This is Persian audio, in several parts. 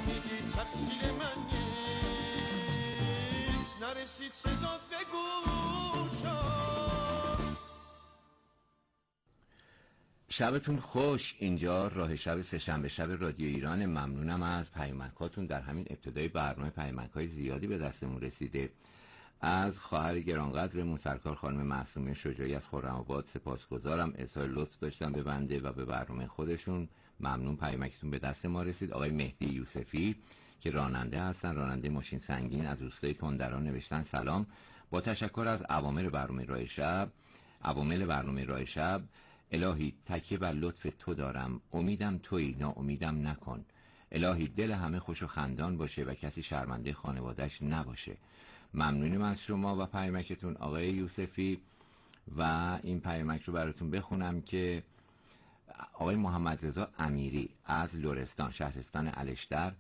دیگه تقصیر من نیست، نرسید صدات به گوشم. شبتون خوش. اینجا راه شب سه‌شنبه شب رادیو ایران. ممنونم از پیامکاتون. در همین ابتدای برنامه پیامک‌های زیادی به دستمون رسیده. از خواهر گرانقدرمون سرکار خانم معصومه شجاعی از خرم‌آباد سپاسگزارم. اظهار لطف داشتن به بنده و به برنامه خودشون. ممنون پیامکتون به دست ما رسید. آقای مهدی یوسفی که راننده هستن، راننده ماشین سنگین از روستای تندران، نوشتن سلام، با تشکر از عوامل برنامه راه شب. الهی تکیه بر لطف تو دارم، امیدم تویی، ناامیدم نکن. الهی دل همه خوش و خندان باشه و کسی شرمنده خانواده‌اش نباشه. ممنونیم از شما و پیامکتون آقای یوسفی. و این پیامک رو براتون بخونم که آقای محمد رضا امیری از لرستان شهرستان الشتر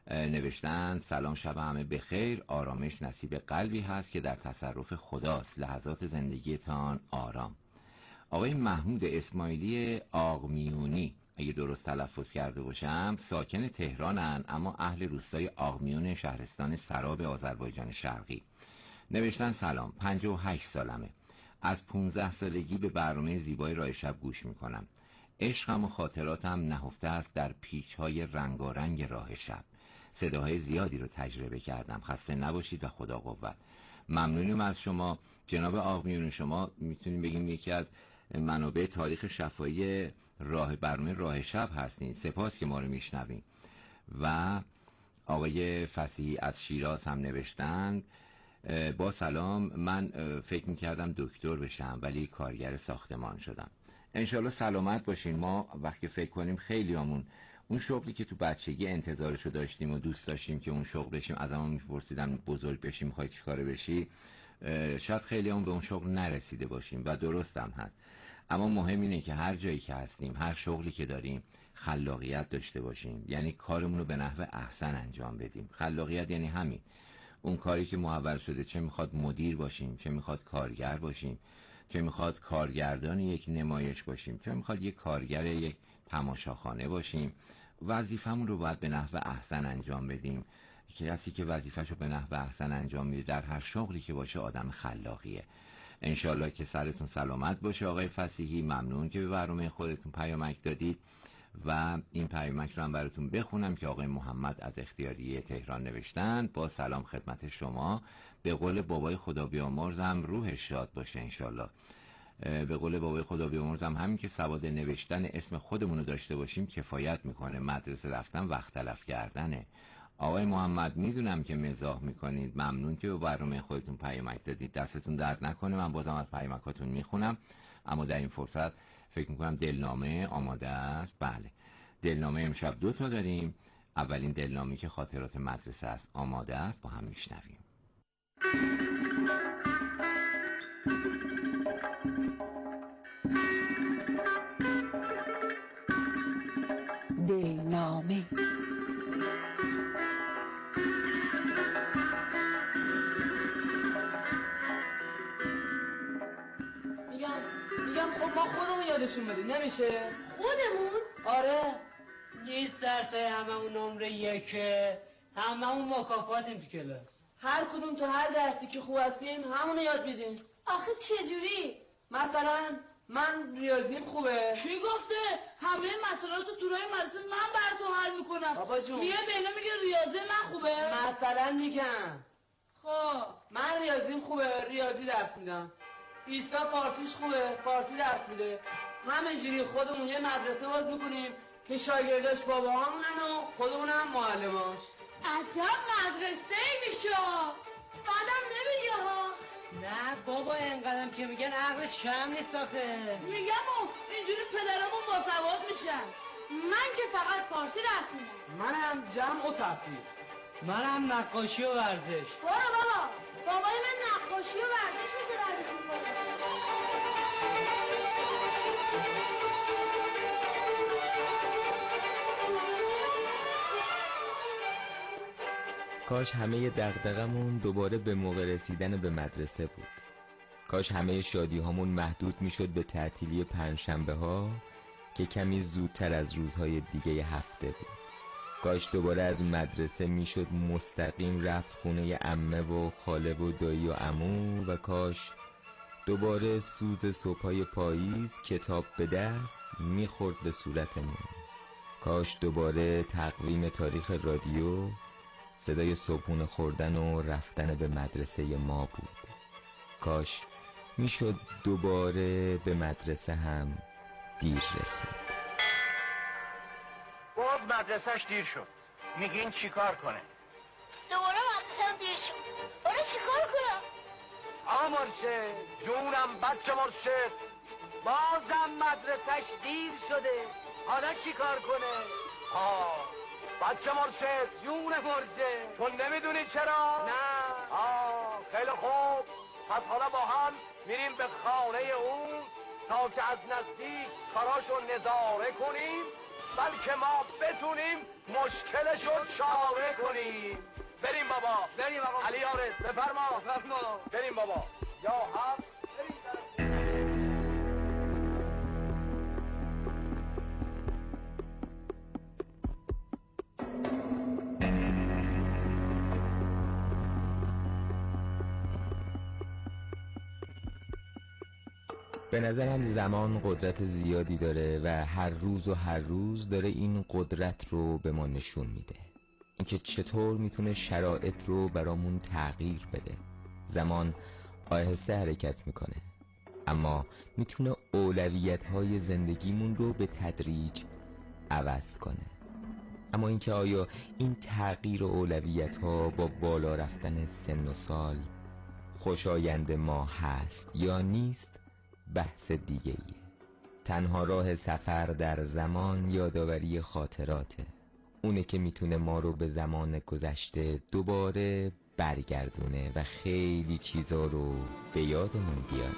نوشتن سلام، شب همه بخیر، آرامش نصیب قلبی هست که در تصرف خداست، لحظات زندگیتان آرام. آقای محمود اسماعیلی آقمیونی، اگه درست تلفظ کرده باشم، ساکن تهرانن اما اهل روستای آقمیون شهرستان سراب آذربایجان شرقی، نوشتن سلام، 58 سالمه، از 15 سالگی به برنامه زیبای راه شب گوش میکنم. عشقم و خاطراتم نهفته است در پیچ‌های رنگارنگ راه شب. صداهای زیادی رو تجربه کردم. خسته نباشید و خدا قوت. ممنونیم از شما جناب آقمیون. شما میتونیم بگیم یکی از منابع تاریخ شفاهی برنامه راه شب هستین. سپاس که ما رو میشنویم. و آقای فصیحی از شیراز هم نوشتند با سلام، من فکر میکردم دکتر بشم ولی کارگر ساختمان شدم. انشالله سلامت باشین. ما وقتی فکر کنیم خیلی همون اون شغلی که تو بچگی انتظارشو داشتیم و دوست داشتیم که اون شغل بشیم، از همون میپرسیدم بزرگ بشیم میخوای چی کاره بشی، شاید خیلی همون به اون شغل نرسیده باشیم و درست هم هست. اما مهم اینه که هر جایی که هستیم، هر شغلی که داریم، خلاقیت داشته باشیم، یعنی کارمون رو به نحو احسن انجام بدیم. خلاقیت یعنی همین، اون کاری که محول شده، چه میخواد مدیر باشیم، چه میخواد کارگر باشیم، چه میخواد کارگردان یک نمایش باشیم، چه میخواد یک کارگر یک تماشاخانه باشیم، وظیفمون رو باید به نحو احسن انجام بدیم. کسی که وظیفه‌شو به نحو احسن انجام میده در هر شغلی که باشه آدم خلاقیه. انشالله که سرتون سلامت باشه. آقای فصیحی ممنون که به برنامه خودتون پیامک دادید و این پیامک رو هم براتون بخونم که آقای محمد از اختیاریه تهران نوشتند با سلام خدمت شما. به قول بابای خدا بیامرزم روحش شاد باشه انشالله. به قول بابای خدا بیامرزم همین که سواد نوشتن اسم خودمونو داشته باشیم کفایت میکنه، مدرسه رفتن وقت تلف کردنه. آقای محمد میدونم که مزاح میکنید، ممنون که به برنامه خودتون پیامک دادید، دستتون درد نکنه. من بازم از پیامکاتون میخونم، اما در این فرصت فکر میکنم دلنامه آماده است. بله، دلنامه امشب 2 تا داریم. اولین دلنامه که خاطرات مدرسه است آماده است، با هم میشنویم. دلنامه. میگم خب ما خودمون یادشون بدیم نمیشه؟ خودمون؟ آره. نیست درسای همه اون نمره 1، همه اون مکافاتیم تو کلاس. هر کدوم تو هر درسی که خوب هستیم همونو یاد میدیم. آخه چجوری؟ مثلا من ریاضیم خوبه. کی گفته؟ همه مسائل تو طولای مدرسه من بر تو حل میکنم. بابا جون میگه بهنا میگه ریاضی من خوبه. مثلا میگم خب من ریاضیم خوبه، ریاضی درس میدم. ایسا فارسیش خوبه، فارسی درس میده. همینجوری خودمون یه مدرسه باز میکنیم که شاگرداش بابا همونن و خودمون هم معلماش. عجب مدرسه میشه. بعدم نمیگه ها. نه بابا اینقدرم که میگن عقلش کم نیست آخه. میگم اینجوری پدرمون باسواد میشن. من که فقط فارسی درس میدم. منم جمع و تفریح. منم نقاشی و ورزش. برو بابا، بابای من نقاشی و ورزش میشه درس میکنه. کاش همه دغدغمون دوباره به موقع رسیدن به مدرسه بود. کاش همه شادی هامون محدود میشد به تعطیلی پنجشنبه ها که کمی زودتر از روزهای دیگه هفته بود. کاش دوباره از مدرسه میشد مستقیم رفت خونه عمه و خاله و دایی و عمو، و کاش دوباره سوز صبحای پاییز کتاب به دست میخورد به صورتمون. کاش دوباره تقویم تاریخ رادیو صدای صبحونه خوردن و رفتن به مدرسه ما بود. کاش میشد دوباره به مدرسه هم دیر رسید. باز مدرسهش دیر شد. میگین چیکار کنه؟ دوباره مدرسه‌ام دیر شد. حالا چیکار کنم؟ آقا مرشد جونم، بچه مرشد بازم مدرسهش دیر شده، حالا چی کار کنه؟ بچه مرشد جون مرشد تو نمیدونی چرا؟ نه. خیلی خوب، پس حالا با هم میریم به خانه اون تا که از نزدیک کاراشو نظاره کنیم، بلکه ما بتونیم مشکلشو چاره کنیم. بریم بابا. بریم آقا. علی عارف بفرما. بریم بابا. یا هم بریم. به نظرم زمان قدرت زیادی داره و هر روز داره این قدرت رو به ما نشون میده، اینکه چطور میتونه شرایط رو برامون تغییر بده. زمان آهسته حرکت میکنه، اما میتونه اولویت‌های زندگیمون رو به تدریج عوض کنه. اما اینکه آیا این تغییر اولویت‌ها با بالا رفتن سن و سال خوشایند ما هست یا نیست بحث دیگه ایه. تنها راه سفر در زمان یادآوری خاطراته، اونه که میتونه ما رو به زمان گذشته دوباره برگردونه و خیلی چیزا رو به یادمون بیاره.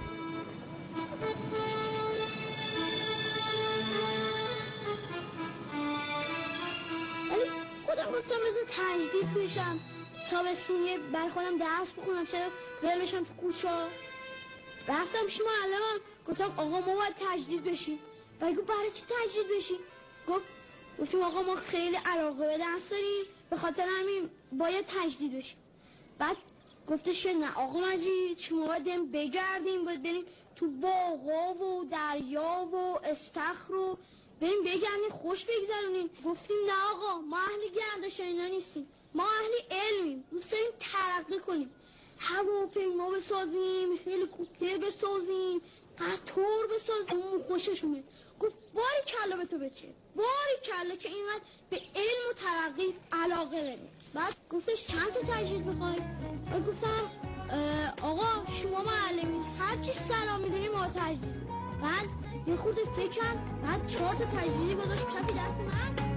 ولی خودم گفتم بذار تجدید بشم، تابستونیه بر خودم درس بخونم، چرا ول بشم تو کوچه. رفتم پیش معلمم گفتم آقا ما باید تجدید بشیم. و گفت برای چی تجدید بشیم؟ گفتیم آقا ما خیلی علاقه به درس داریم، به خاطر همین باید تجدید بشیم. بعد گفتش که نه آقا مجید شما باید بگردیم، باید بریم تو باغا و دریا و استخر رو بریم بگردیم خوش بگذرونیم. گفتیم نه آقا ما اهل گردش اینا نیستیم، ما اهل علمیم، دوست داریم ترقی کنیم، هواپیما بسازیم، هلیکوپتر بسازیم، قطار بسازیم. اون خوشش اومد، گفت باری کلا به تو بچه، باری کلا که اینقدر به علم و ترقی علاقه داری. بعد گفتش چند تا تجدید بخوای؟ بعد گفتم آقا شما معلمین، هر چی سلام میدونی ما تجدید. بعد یه خورده فکر کرد، بعد 4 تا تجدیدی گذاشت کفی دست من.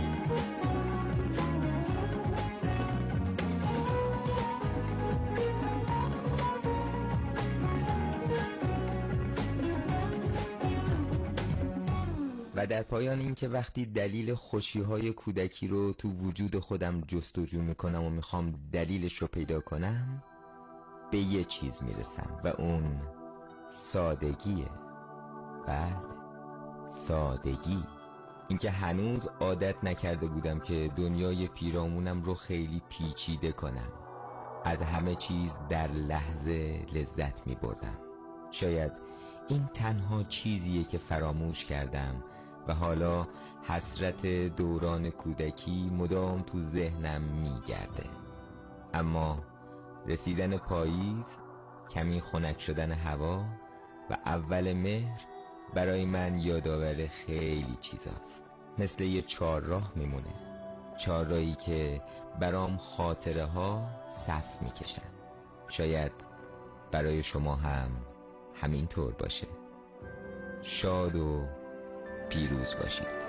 و در پایان این که وقتی دلیل خوشی‌های کودکی رو تو وجود خودم جستجو میکنم و میخوام دلیلش رو پیدا کنم، به یه چیز میرسم و اون سادگیه. بعد سادگی، اینکه هنوز عادت نکرده بودم که دنیای پیرامونم رو خیلی پیچیده کنم. از همه چیز در لحظه لذت میبردم. شاید این تنها چیزیه که فراموش کردم و حالا حسرت دوران کودکی مدام تو ذهنم میگرده. اما رسیدن پاییز، کمی خنک شدن هوا و اول مهر برای من یادآور خیلی چیزاست. مثل یه چهارراه میمونه، چهارراهی که برام خاطره ها صف میکشن. شاید برای شما هم همین طور باشه. شاد و پیروز باشید.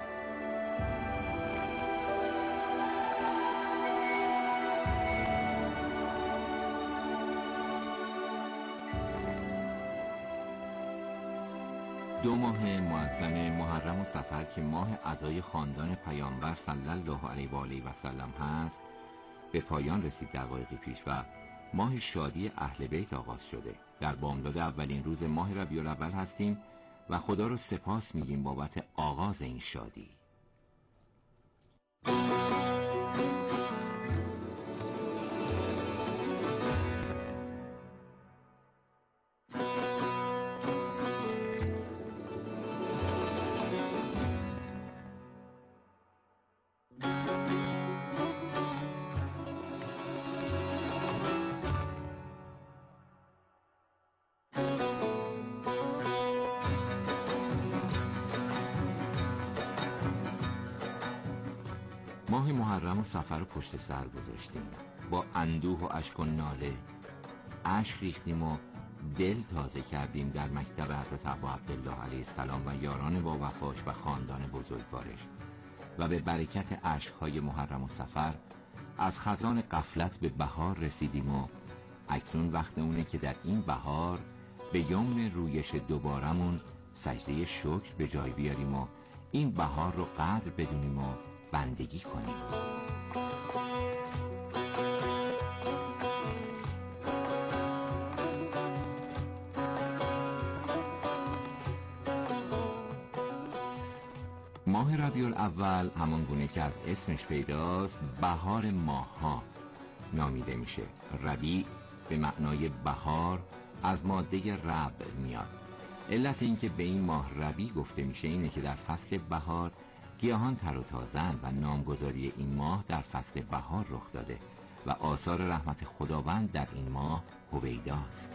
دو ماه معظم محرم و صفر که ماه عزای خاندان پیامبر صلی الله علیه و آله و سلم هست به پایان رسید دقایقی پیش و ماه شادی اهل بیت آغاز شده. در بامداد اولین روز ماه ربیع الاول هستیم و خدا رو سپاس میگیم بابت آغاز این شادی. ماه محرم و صفر رو پشت سر گذاشتیم، با اندوه و اشک و ناله اشک ریختیم و دل تازه کردیم در مکتب حضرت ابا عبدالله علیه السلام و یاران با وفاش و خاندان بزرگوارش و به برکت اشک‌های محرم و صفر از خزان غفلت به بهار رسیدیم و اکنون وقت اونه که در این بهار به یمن رویش دوبارمون سجده شکر به جای بیاریم و این بهار رو قدر بدونیم و بندگی کنیم. ماه ربیع الاول همان گونه که از اسمش پیداست بهار ماه‌ها نامیده میشه. ربیع به معنای بهار از ماده ربع میاد. علت اینکه به این ماه ربیع گفته میشه اینه که در فصل بهار گیاهان تر و تازه‌اند و نامگذاری این ماه در فصل بهار رخ داده و آثار رحمت خداوند در این ماه هویداست.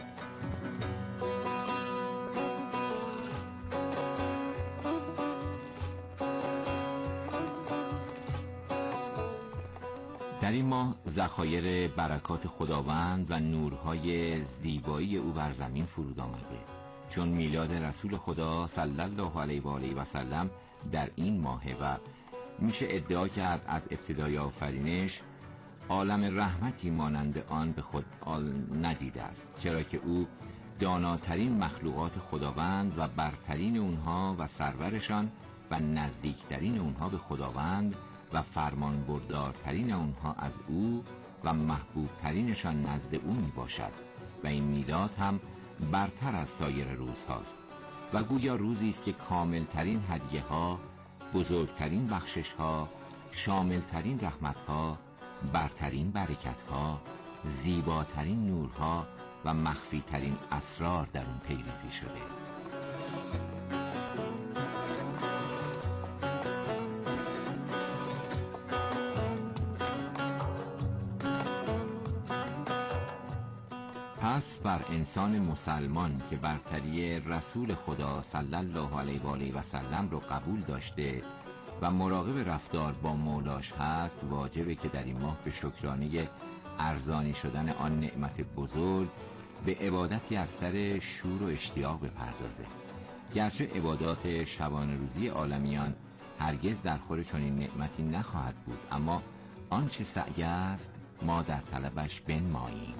در این ماه ذخایر برکات خداوند و نورهای زیبایی او بر زمین فرود آمده، چون میلاد رسول خدا صلی الله علیه و آله و سلم در این ماهه و میشه ادعا کرد از ابتدای آفرینش عالم رحمتی مانند آن به خود ندیده است، چرا که او داناترین مخلوقات خداوند و برترین اونها و سرورشان و نزدیکترین اونها به خداوند و فرمان بردارترین اونها از او و محبوبترینشان نزد او می باشد و این میلاد هم برتر از سایر روزهاست و گویا روزی است که کاملترین هدیه ها، بزرگترین بخشش ها، شاملترین رحمت ها، برترین برکت ها، زیباترین نورها و مخفیترین اسرار در اون پیریزی شده. پس بر انسان مسلمان که برتری رسول خدا صلی الله علیه و آله و سلم رو قبول داشته و مراقب رفتار با مولاش هست واجبه که در این ماه به شکرانه ارزانی شدن آن نعمت بزرگ به عبادتی از سر شور و اشتیاق بپردازه. گرچه عبادات شبانه روزی عالمیان هرگز در خور چنین نعمتی نخواهد بود، اما آنچه سعی است ما در طلبش بنماییم.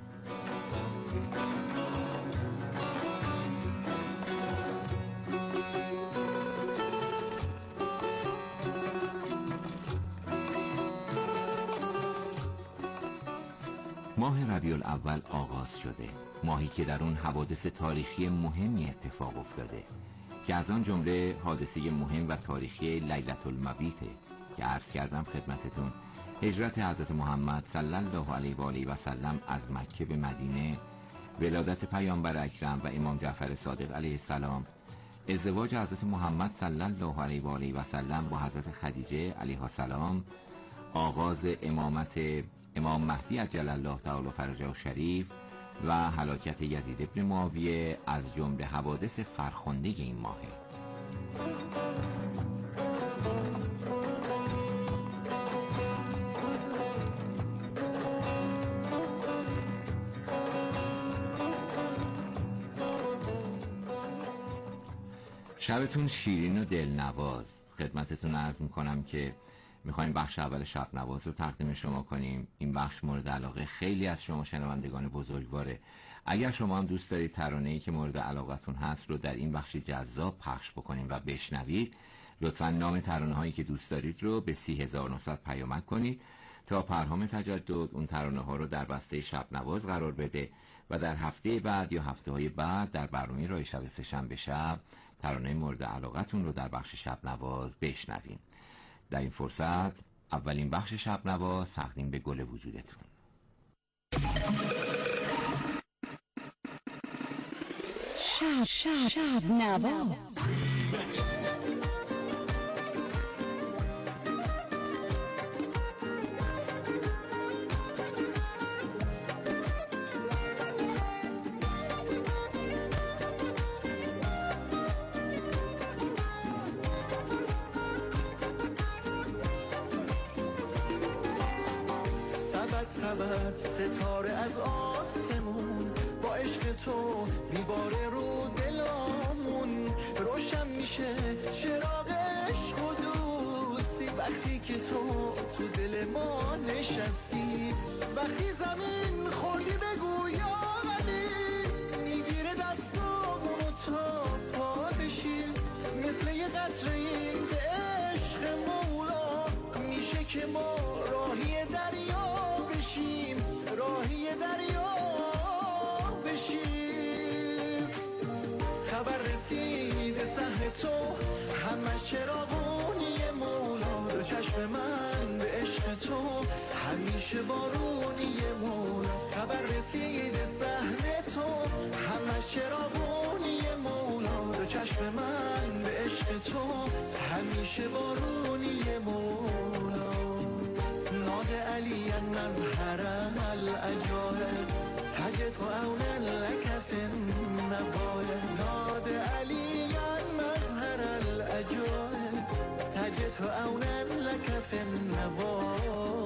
ماه ربیع الاول آغاز شده، ماهی که در اون حوادث تاریخی مهمی اتفاق افتاده که از آن جمله حادثه مهم و تاریخی لیلة المبیته که عرض کردم خدمتتون، هجرت حضرت محمد صلی الله علیه و آله و سلم از مکه به مدینه، ولادت پیامبر اکرم و امام جعفر صادق علیه السلام، ازدواج حضرت محمد صلی الله علیه و آله و سلم با حضرت خدیجه علیها السلام، آغاز امامت امام مهدی عجل الله تعالی فرجه شریف و هلاکت یزید ابن معاویه از جمله حوادث فرخنده این ماهه. شبتون شیرین و دلنواز. خدمتتون عرض میکنم که میخوایم بخش اول شب نواز رو تقدیم شما کنیم. این بخش مورد علاقه خیلی از شما شنوندگان بزرگواره. اگر شما هم دوست دارید ترانه‌ای که مورد علاقتون هست رو در این بخش جذاب پخش بکنیم و بشنوید، لطفاً نام ترانه‌هایی که دوست دارید رو به 30900 پیامک کنید تا پرهام تجدد اون ترانه‌ها رو در بسته شب نواز قرار بده و در هفته بعد یا هفته‌های بعد در برنامه راه شب سه‌شنبه شب ترانه مورد علاقتون رو در بخش شب نواز بشنویم. در این فرصت اولین بخش شب نواز تقدیم به گل وجودتون. شب نواز. سبد سبد ستاره از آسمون با عشق تو میباره رو دلامون، روشن میشه چراغ عشق و دوستی وقتی که تو دل ما نشستی. وقتی زمین خوردی بگو یا ولی، میگیره دستامونو تا پا بشیم، مثل یه قطره‌ایم به عشق مولا، میشه که ما راهی دریا بشیم، راهی دریا بشیم. خبر رسیده سحر تو همه چراغونی مولا، دو چشم من به عشق تو همیشه بارونی مولا. خبر رسیده سحر تو همه چراغونی مولا، دو چشم من به عشق تو همیشه بارونی مولا. ناد علی مظهر العجایب تجد اولا لك في النوايا. ناد علی مظهر العجایب تجد اولا لك في النوايا.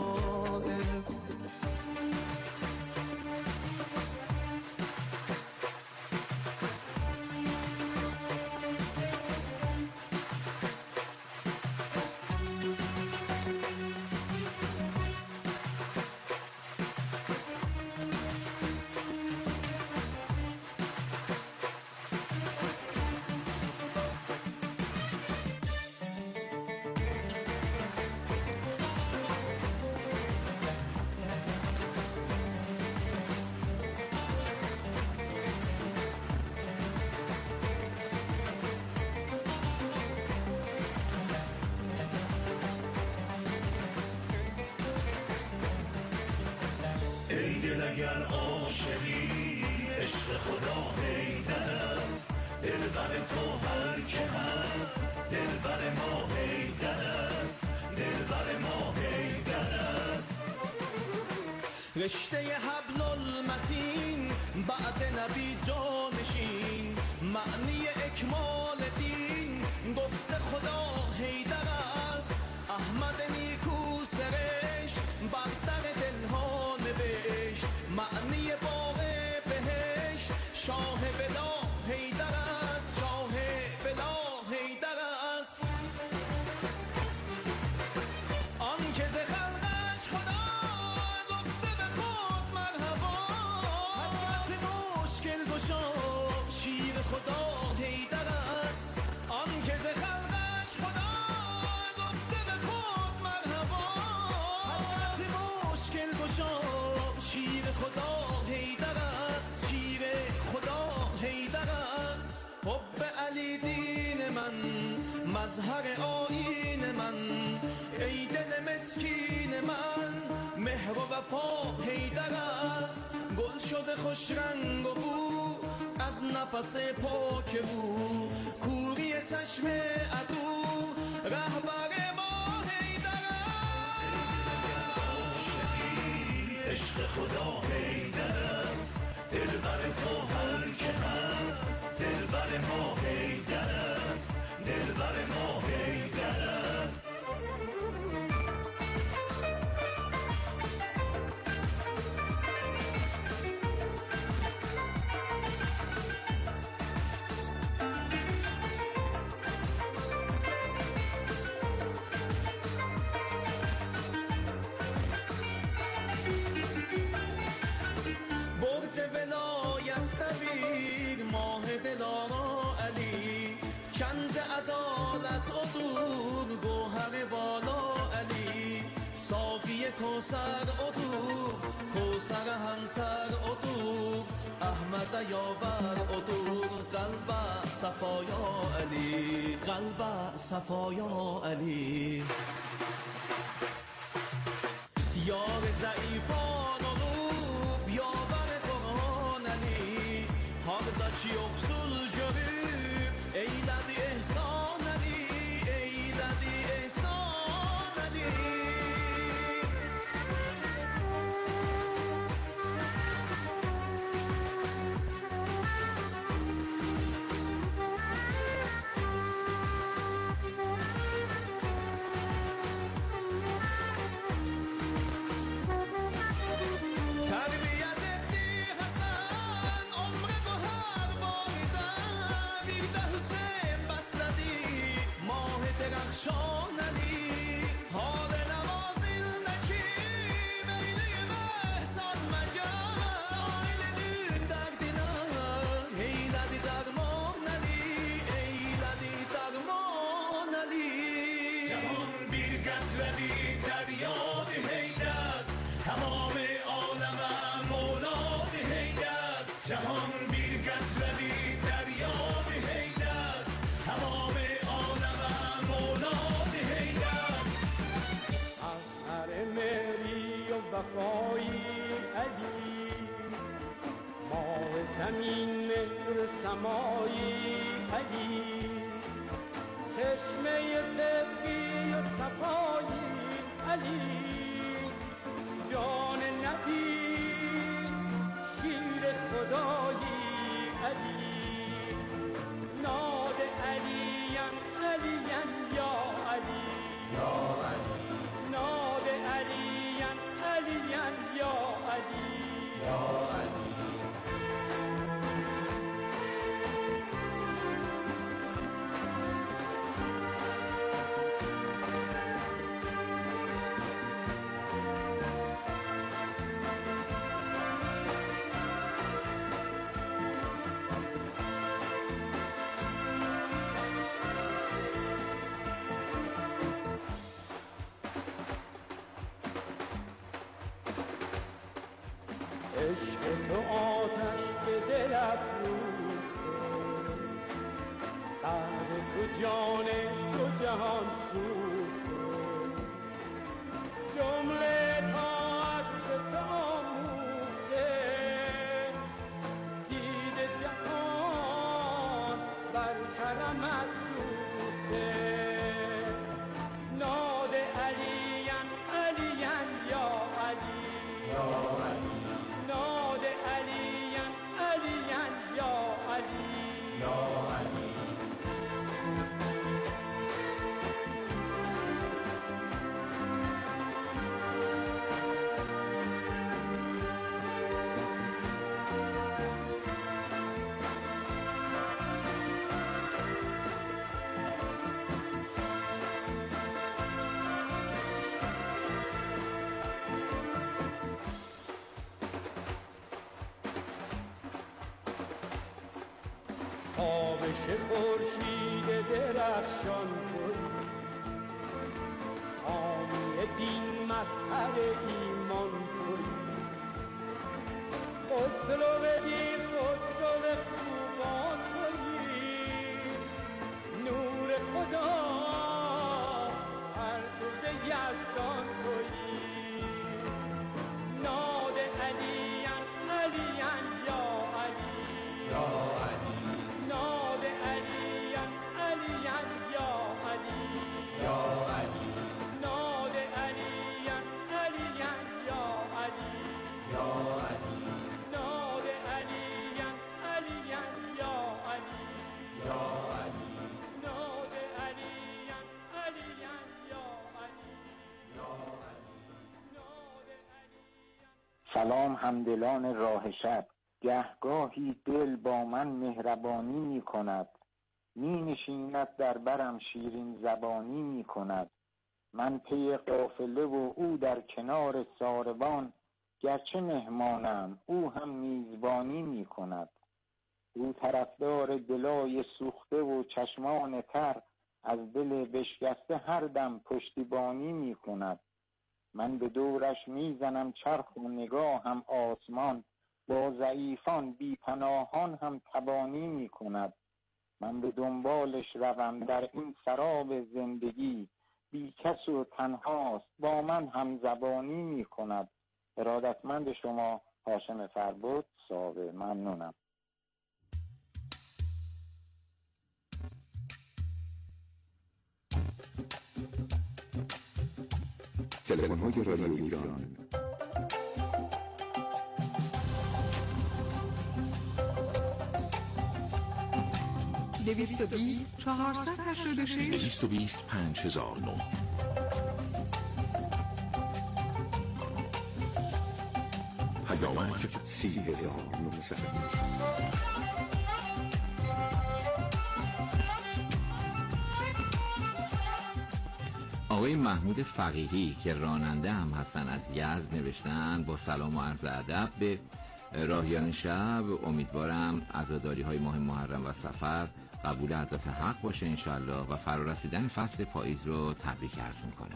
ای دل اگر عاشقی عشق خدا حیدر است، دلبر تو هر که هست دلبر ما حیدر است، دلبر ما حیدر است. رشته حبل المتین بعد نبی جانشین، معنی اکمال دین گفته خدا حیدر است. احمد نیکو سرش بر در دلها نوشت، معنی باغ بهشت شاه بلا حیدر است، شاه بلا حیدر است. آن که ز خلقش خدا گفته به خود مرحبا، حضرت مشکل گشا شیر خدا حیدر است. آن که ز خلقش خدا گفته به خود مرحبا، حضرت مشکل گشا شیر خدا حیدر است، شیر خدا حیدر است. حب علی دین من مظهر آیین من، ای دل مسکین من مهر و وفا حیدر است. گل شده خوش رنگ و بو از نفس پاک او، کوری چشم عدو رهبر ما حیدر است. عشق خدا حیدر است، دلبر تو هر که هست دلبر ما حیدر است، دلبر ما حیدر است. برج ولایت دبیر ماه دلارا علی، کنز عدالت عطور گوهر بالا علی. ساقی کوثر عطور کوثر همسر عطور، احمد یاور عطور قلب صفایا علی، قلب صفایا علی. یار ضعیفان و روب یاور قرآن علی، حقداش یoksul görüp eyledi ihsan Ali, eyledi ihsan Ali. صفایی علی، ماه زمین مهر سمایی علی، چشمه صدقی و صفایی علی، جان نبی شیر خدایی علی، ناد علیم علیم یا علی، یا علی، ناد علیم علیم یا علی، یا علی. عشق تو آتش به دل افروخته، قلب تو جان تو جهان سوخته، جمله طاعت به تو آموخته، دید جهان بر کرمت دوخته، ناد علیم علیم یا علی، یا علی، ناد علیم علیم یا علی، یا علی. تابش خورشید درخشان تویی، حامی دین مظهر ایمان تویی، خسرو دین خسرو خوبان تویی، نور خدا پرتو یزدان تویی، ناد علیم علیم یا علی، یا علی، ناد علیم علیم یا علی، یا علی، ناد علیم علیم یا علی، یا علی، ناد علیم علیم یا علی، یا علی، ناد علیم علیم یا علی، یا علی، ناد علیم. سلام همدلان راه شب، گهگاهی دل با من مهربانی می کند، می نشیند در برم شیرین زبانی می کند، من پی قافله و او در کنار ساربان، گرچه مهمانم او هم میزبانی می کند، او طرفدار دلای سوخته و چشمان تر، از دل بشکسته هر دم پشتیبانی می کند، من به دورش می زنم چرخ و نگاهم آسمان، با ضعیفان بی پناهان هم تبانی می کند، من به دنبالش روم در این سراب زندگی، بی کس و تنهاست با من هم زبانی می کند. ارادتمند شما هاشم فربد، صاحب. ممنونم. تلفن‌های رادیو ایران 220 486 220 5009 پیامک 30900. آقای محمود فقیهی که راننده هم هستن از یزد نوشتن: با سلام و عرض ادب به راهیان شب، امیدوارم عزاداری های ماه محرم و صفر قبول حضرت حق باشه انشالله و فرارسیدن فصل پاییز رو تبریک عرض میکنم.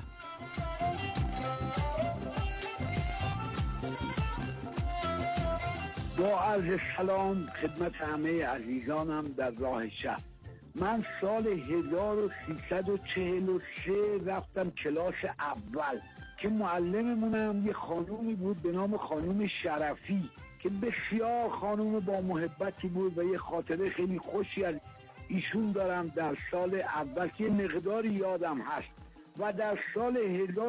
با عرض سلام خدمت همه عزیزانم در راه شب. من سال 1343 رفتم کلاس اول که معلممونم یه خانومی بود به نام خانوم شرفی که بسیار خانوم با محبتی بود و یه خاطره خیلی خوشی از ایشون دارم در سال اول که مقداری یادم هست و در سال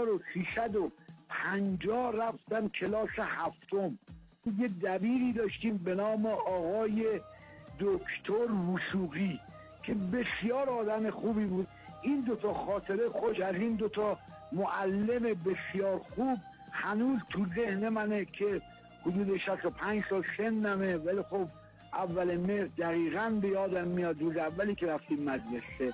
1350 رفتم کلاس هفتم. یه دبیری داشتیم به نام آقای دکتر وثوقی که بسیار آدم خوبی بود. این دوتا خاطره خوش از این دوتا معلم بسیار خوب هنوز تو ذهن منه که حدود 65 سال سنمه، ولی خب اول مهر دقیقاً به یادم میاد روز اولی که رفتیم مدرسه.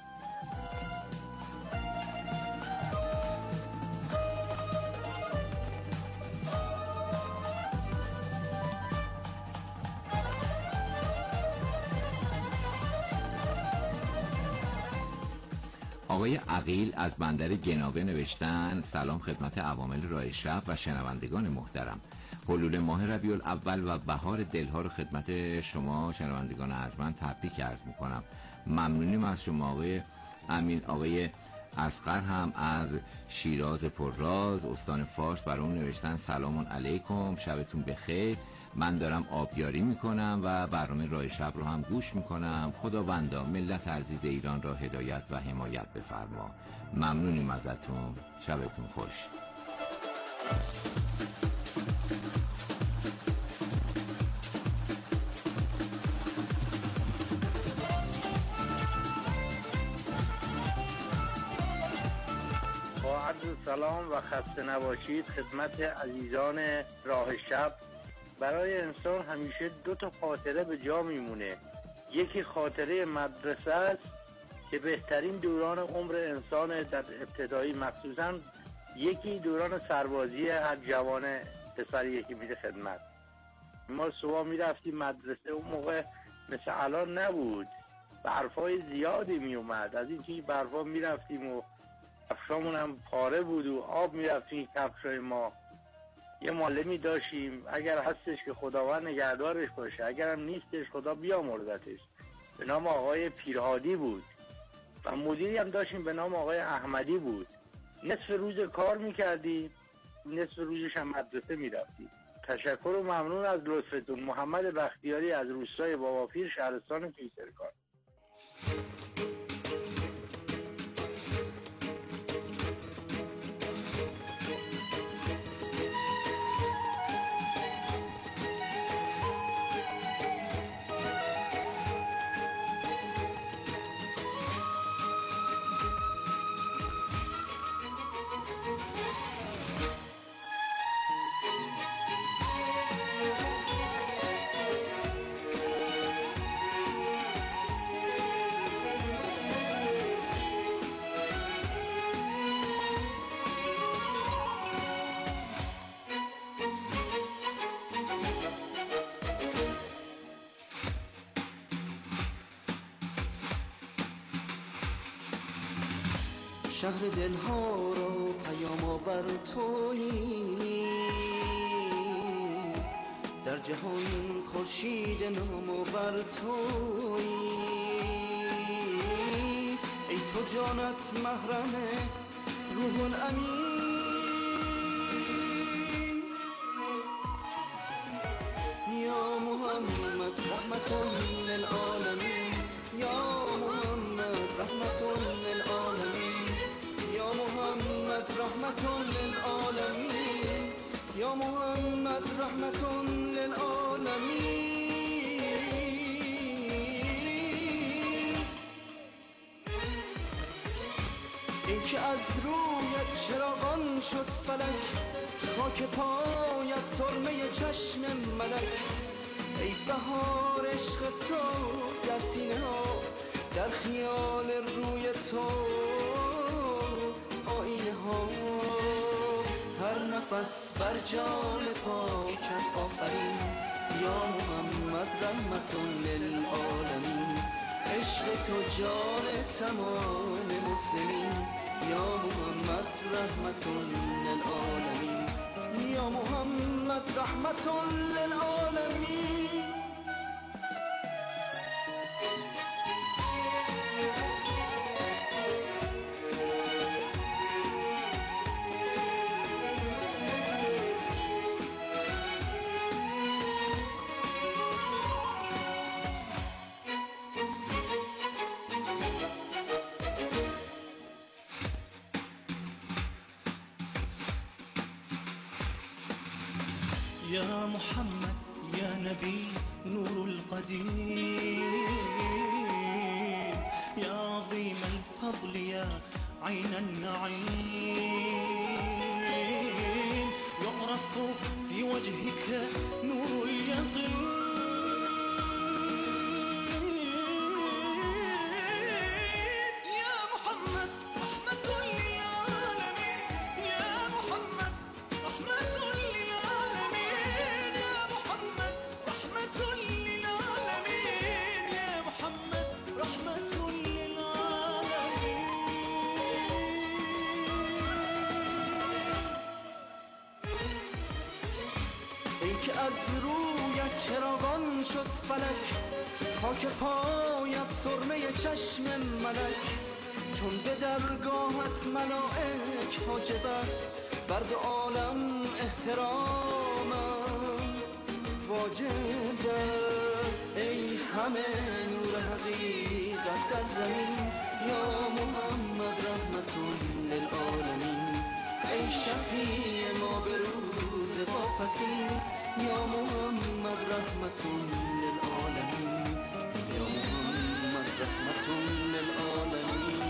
آقای عقیل از بندر جنابه نوشتن سلام خدمت عوامل راه شب و شنوندگان محترم. حلول ماه ربیع الاول و بهار دلها رو خدمت شما شنوندگان ارجمند تبریک عرض میکنم. ممنونیم از شما آقای امین. آقای اصغر هم از شیراز پرراز استان فارس برای اون نوشتن سلام علیکم، شبتون بخیر. من دارم آبیاری میکنم و برنامه راه شب رو هم گوش میکنم. خداوندا ملت عزیز ایران را هدایت و حمایت بفرما. ممنونیم ازتون، شبتون خوش. با عرض سلام و خسته نباشید خدمت عزیزان راه شب. برای انسان همیشه دو تا خاطره به جا میمونه. یکی خاطره مدرسه است که بهترین دوران عمر انسان در ابتدایی، مخصوصا یکی دوران سربازی هر جوان پسریه که میره خدمت. ما صبح میرفتیم مدرسه، اون موقع مثل الان نبود، برفای زیادی میومد. از این که برفا میرفتیم و کفشامون هم پاره بود و آب میرفتیم کفشای ما. یه معلمی داشتیم، اگر هستش که خداوند نگهدارش باشه، اگر هم نیستش خدا بیامرزتش، به نام آقای پیرهادی بود. و مدیری هم داشتیم به نام آقای احمدی بود. نصف روز کار میکردیم، نصف روزش هم مدرسه میرفتیم. تشکر و ممنون از لطفتون. محمد بختیاری از روستای باباپیر، شهرستان کیسرکار. شهر دلها را پیام آور تویی، در جهان خورشید نام آور تویی. ای تو جانت محرم روح الامین، یا محمد رحمت للعالمین، یا محمد رحمت للعالمین، یا محمد رحمت للعالمین، یا محمد رحمت للعالمین. ای که از روی چراغان شد فلک، خاک پایت سرمه چشم ملک. ای بهار عشق تو در سینه ها، در خیال روی تو آینه ها. هر نفس بر جان پاکت آفرین، یا محمد رحمت للعالمین. عشق تو جان تمام مسلمین، یا محمد رحمت للعالمین، یا محمد رحمت للعالمین. يا محمد يا نبي نور القديم يا عظيم الفضل يا عين النعيم يعرف في وجهك نور اليقين که از رویت چراغان شد فلک خاک پایت سرمه چشم ملک چون به درگاهت ملائک حاجب است بر دو عالم احترامم واجب است ای همه نور حقیقت در زمین یا محمد رحمت للعالمین ای شفیع ما به روز واپسین یا محمد رحمت للعالمین یا محمد رحمت للعالمین.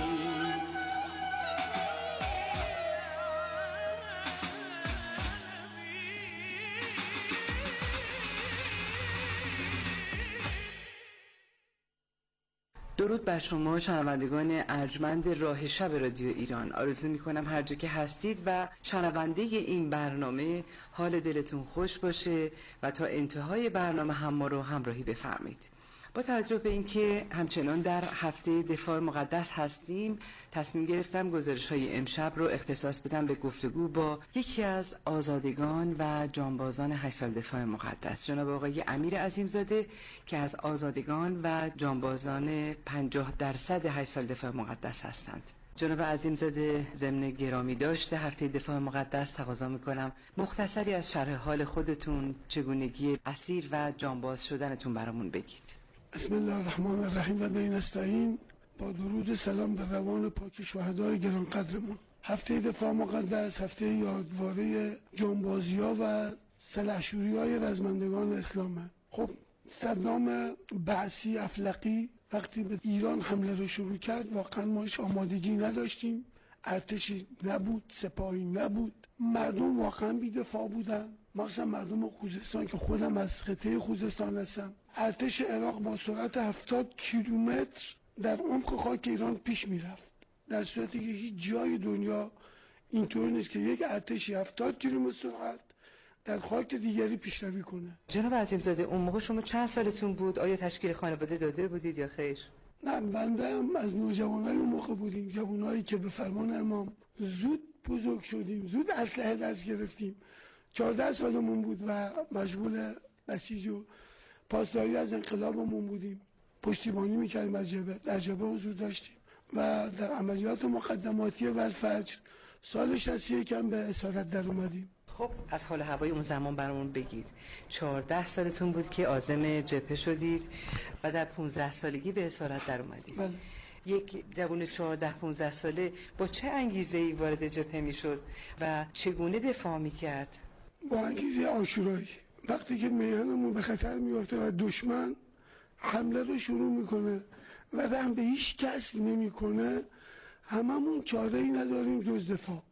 درود بر شما شنوندگان ارجمند راه شب رادیو ایران. آرزو میکنم هر جا که هستید و شنونده این برنامه حال دلتون خوش باشه و تا انتهای برنامه هم ما رو همراهی بفرمایید. با توجه به اینکه همچنان در هفته دفاع مقدس هستیم، تصمیم گرفتم گزارش‌های امشب رو اختصاص بدم به گفتگو با یکی از آزادگان و جانبازان 8 سال دفاع مقدس، جناب آقای امیر عظیمزاده، که از آزادگان و جانبازان 50% 8 سال دفاع مقدس هستند. جناب عظیمزاده، ضمن گرامی داشته هفته دفاع مقدس، تقاضا میکنم مختصری از شرح حال خودتون، چگونگی اسیر و جانباز شدنتون برامون بگید. بسم الله الرحمن الرحیم و به نستعین. با درود سلام به روان پاک شهدای گرانقدرمون. هفته دفاع مقدس هفته یادواره جانبازی‌ها و سلحشوری‌های رزمندگان اسلامه. خب صدام بعثی افلقی وقتی به ایران حمله رو شروع کرد، واقعا ما هیچ آمادگی نداشتیم، ارتشی نبود، سپاهی نبود، مردم واقعا بی‌دفاع بودن، مخصوصا مردم خوزستان که خودم از خطه خوزستان هستم. ارتش عراق با سرعت 70 کیلومتر در عمق خاک ایران پیش میرفت، در صورتی که هیچ جای دنیا اینطور نیست که یک ارتشی 70 کیلومتر سرعت در خاک دیگری پیشروی کنه. جناب عظیمزاده، اون موقع شما چند سالتون بود؟ آیا تشکیل خانواده داده بودید یا خیر؟ نه، بنده هم از نوجوانای اون موقع بودیم، جوانایی که به فرمان امام زود بزرگ شدیم، زود اسلحه دست گرفتیم. 14 سالمون بود و مشغول بسیج و پاسداری از انقلابمون بودیم، پشتیبانی میکردیم از جبهه، در جبهه حضور داشتیم و در عملیات مقدماتی والفجر سال 61 هم به اسارت در اومدیم. خب از حال هوای اون زمان برامون بگید. 14 سالتون بود که عازم جبهه شدید و در 15 سالگی به اسارت در اومدید. بله. یک جوان 14-15 ساله با چه انگیزه‌ای وارد جبهه میشد و چگونه دفاع میکرد؟ با انگیزه عاشورایی. وقتی که میهنمون به خطر میفته و دشمن حمله رو شروع میکنه و رحم به هیچ کس نمیکنه، هممون چاره‌ای نداریم جز دفاع.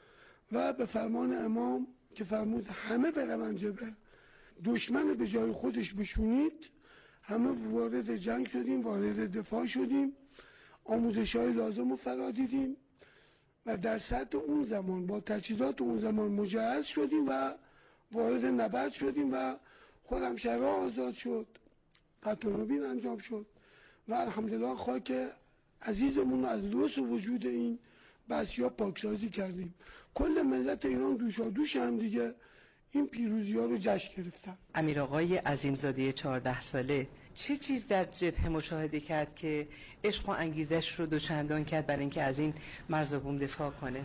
و به فرمان امام که فرمود همه برون جبهه، دشمن به جای خودش بشونید، همه وارد جنگ شدیم، وارد دفاع شدیم، آموزش‌های لازم رو فرا دیدیم و در سطح اون زمان با تجهیزات اون زمان مجهز شدیم و وارد نبرد شدیم و خرمشهرها آزاد شد، فتح مبین انجام شد و الحمدلله خاک عزیزمون از لوث وجود این بسیار پاکسازی کردیم. کل ملت ایران دوشادوش هم دیگه این پیروزی ها رو جشن گرفتن. امیر آقای عظیمزاده 14 ساله چه چیز در جبهه مشاهده کرد که عشق و انگیزش رو دوچندان کرد برای اینکه از این مرز و بوم دفاع کنه؟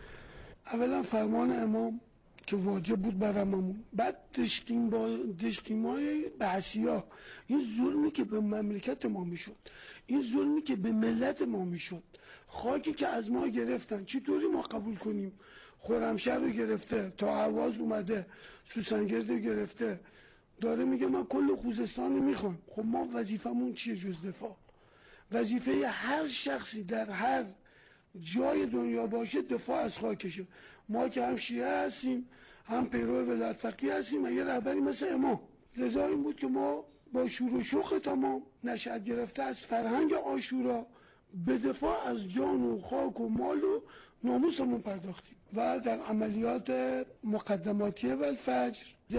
اولا فرمان امام که واجب بود برامون، بعد دشتیمای بعثی‌ها، این ظلمی که به مملکت ما میشد، این ظلمی که به ملت ما میشد، خاکی که از ما گرفتن، چطوری ما قبول کنیم خرمشهر رو گرفته تا اهواز اومده، سوسنگرد رو گرفته، داره میگه من کل خوزستان رو میخوام. خب ما وظیفمون چیه جز دفاع؟ وظیفه هر شخصی در هر جای دنیا باشه دفاع از خاکشه. ما که هم شیعه هستیم هم پیرو ولایت فقیه هستیم و یه رهبری مثل امام. لذا این بود که ما با شور و شوق تمام نشأت گرفته از فرهنگ عاشورا به دفاع از جان و خاک و مال و ناموسمون پرداختیم و در عملیات مقدماتی والفجر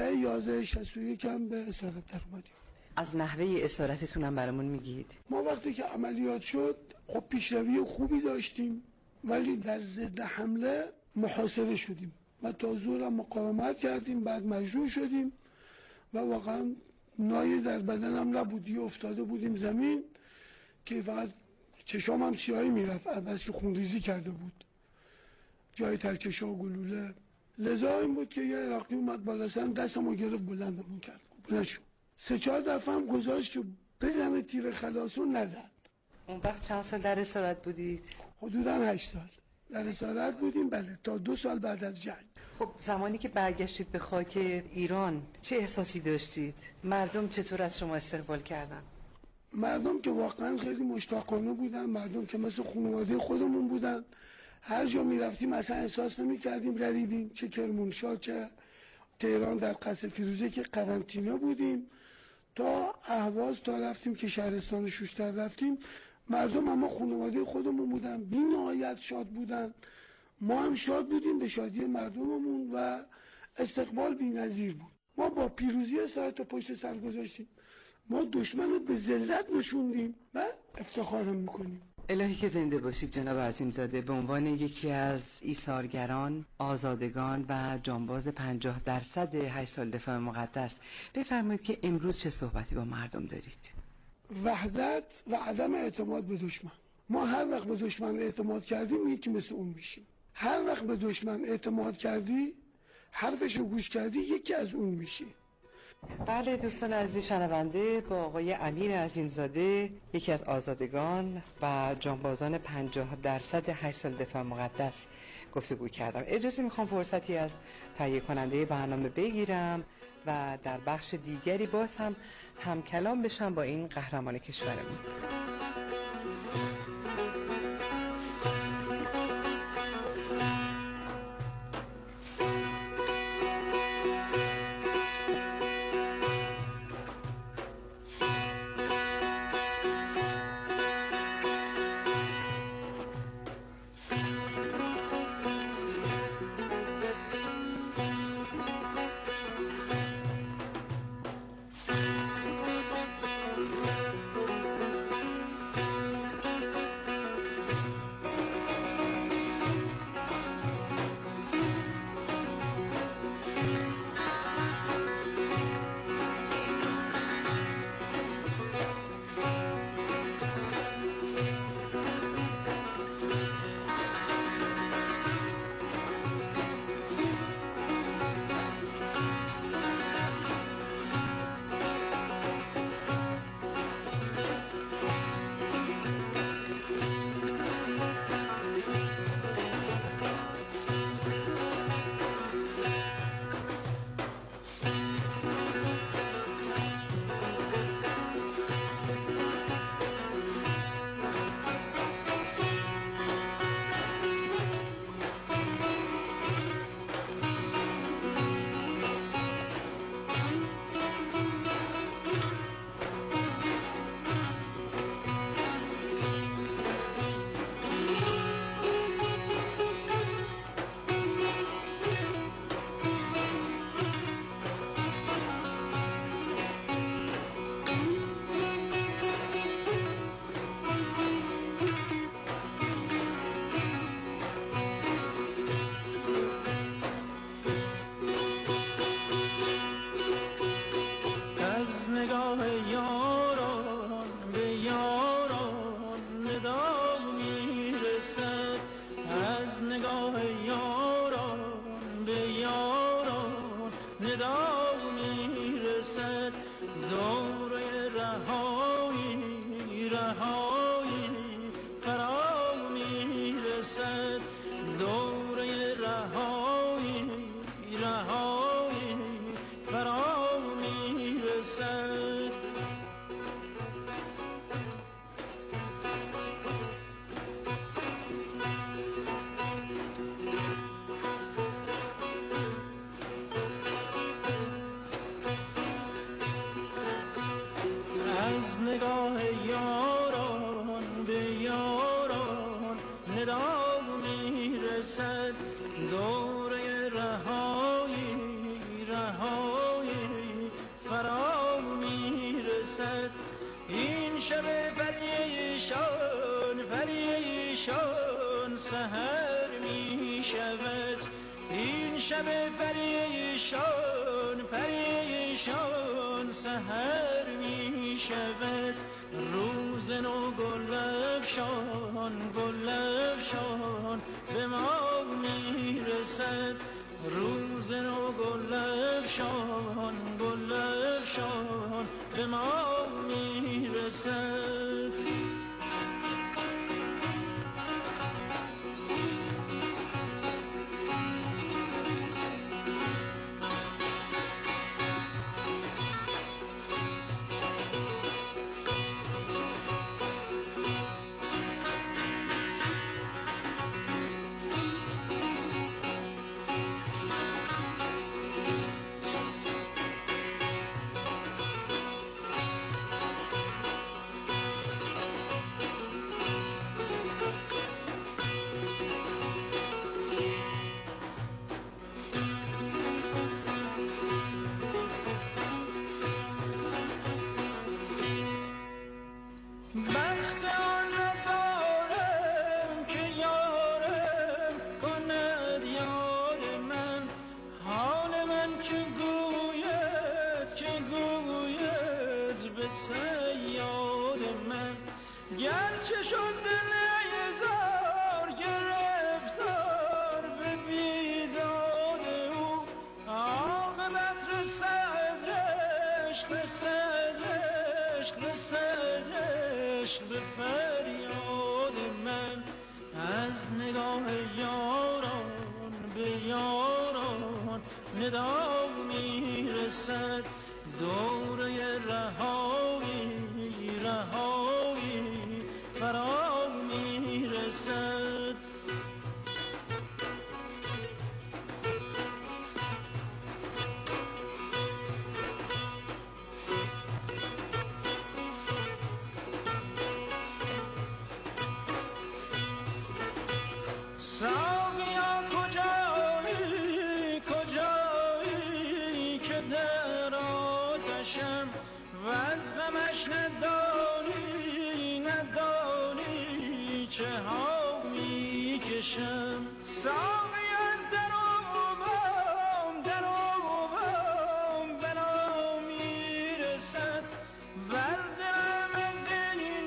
11/61 هم به اسارت در اومدیم. از نحوه اسارتتون هم برامون میگید؟ ما وقتی که عملیات شد خب پیشروی خوبی داشتیم، ولی در ضد حمله محاصره شدیم و تا زور مقاومت کردیم، بعد مجروح شدیم و واقعا نایی در بدنم نبودی، افتاده بودیم زمین که فقط چشام هم سیاهی میرفت بس که خونریزی کرده بود جای ترکشا و گلوله. لذا این بود که یه عراقی اومد بالا سرم دستمو گرفت بلندمون کرد، بلند شد 3-4 دفعه هم گذاشت که بزنه تیر خلاصون، نزد. اون وقت چند سال در اسارت بودید؟ حدوداً 8 سال در اسارت بودیم، بله، تا 2 سال بعد از جنگ. خب زمانی که برگشتید به خاک ایران چه احساسی داشتید؟ مردم چطور از شما استقبال کردن؟ مردم که واقعا خیلی مشتاقانه بودن، مردم که مثل خانواده خودمون بودن. هر جا می رفتیم اصلا احساس نمی کردیم غریبیم، چه کرمانشاه چه تهران در قصر فیروزه که قرنطینه بودیم، تا اهواز تا رفتیم که شهرستان شوشتر رفتیم، مردم اما خانواده خودمون بودن، بی نهایت شاد بودن. ما هم شاد بودیم به شادی مردممون و استقبال بی نظیر بود. ما با پیروزی اسارت پشت سر گذاشتیم، ما دشمن رو به ذلت نشوندیم و افتخارم میکنیم. الهی که زنده باشید جناب عظیمزاده. به عنوان یکی از ایثارگران، آزادگان و جانباز 50% 8 سال دفاع مقدس، بفرمایید که امروز چه صحبتی با مردم دارید؟ وحدت و عدم اعتماد به دشمن. ما هر وقت به دشمن اعتماد کردیم یکی مثل اون میشیم. هر وقت به دشمن اعتماد کردی، حرفش رو گوش کردی، یکی از اون میشی. بله دوستان عزیز شنونده، با آقای امیر عظیمزاده، یکی از آزادگان و جانبازان 50% 8 سال دفاع مقدس گفتگو کردم. اجازه میخوام فرصتی از تهیه کننده برنامه بگیرم و در بخش دیگری باز هم کلام بشم با این قهرمان کشورمون. دوره رهایی رهایی فرا میرسد. از نگاه یاران به یاران ندا میرسد، دوره رهایی رهایی فرا میرسد. این شب پریشان پریشان سحر میشود، این شب پریشان پریشان سحر میشود. روز نو گل افشان گل افشان به ما میرسد، روز نو گل افشان گل افشان به ما میرسد. گرچه شد دل زار گرفتار به بیداد او، عاقبت رسدش رسدش رسدش به فریاد من. از نگاه یاران به یاران ندا میرسد، دوره رهایی رهایی فرا میرسد. ساقیا کجایی کجایی که در آتشم و از غمش ندانی ندانی چه ها میکشم. ساقی از در آبم بنا میرسد، بر دلم از این